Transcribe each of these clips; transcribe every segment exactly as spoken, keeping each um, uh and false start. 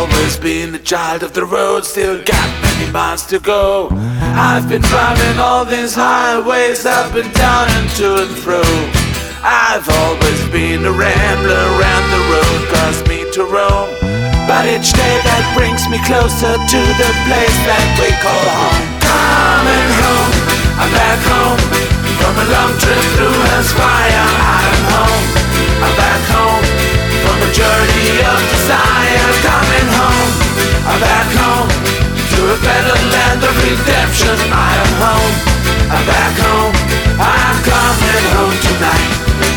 always been a child of the road, still got many miles to go. I've been driving all these highways, up and down and to and fro. I've always been a rambler, around the road caused me to roam. But each day that brings me closer to the place that we call home. Coming home, I'm back home, from a long trip through hell's fire. I'm home, I'm back home, from a journey of desire. Coming home, I'm back home, to a better land of redemption. I am home, I'm back home, I'm coming home tonight.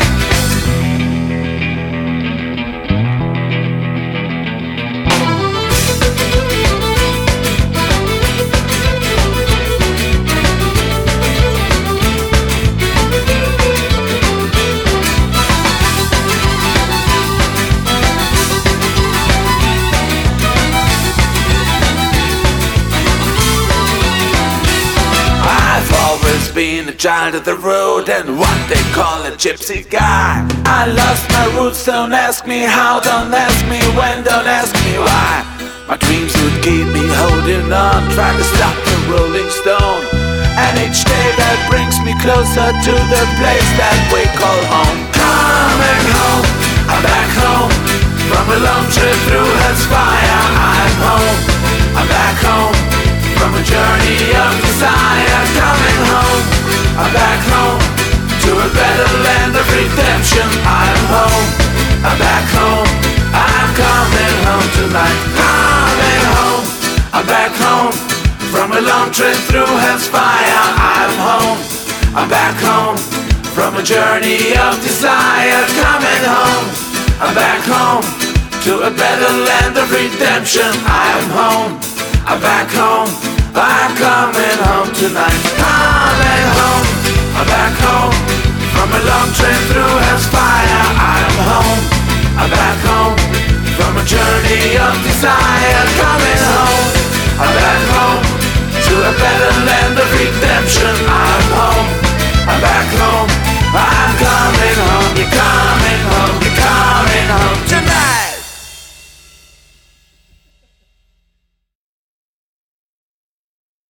Been a child of the road and what they call a gypsy guy. I lost my roots, don't ask me how, don't ask me when, don't ask me why. My dreams would keep me holding on, trying to stop the rolling stone. And each day that brings me closer to the place that we call home. Coming home, I'm back home, from a long trip through hell's fire. I'm home, I'm back home, from a journey of desire. Coming home, I'm back home, to a better land of redemption. I'm home, I'm back home, I'm coming home tonight. Coming home, I'm back home, from a long trip through hell's fire. I'm home, I'm back home, from a journey of desire. Coming home, I'm back home, to a better land of redemption. I'm home, I'm back home, I'm coming home tonight. Coming home, I'm back home, from a long trip through hell's fire. I'm home, I'm back home, from a journey of desire. Coming home, I'm back home, to a better land of redemption. I'm home, I'm back home, I'm coming home. You're coming home, you're coming home tonight.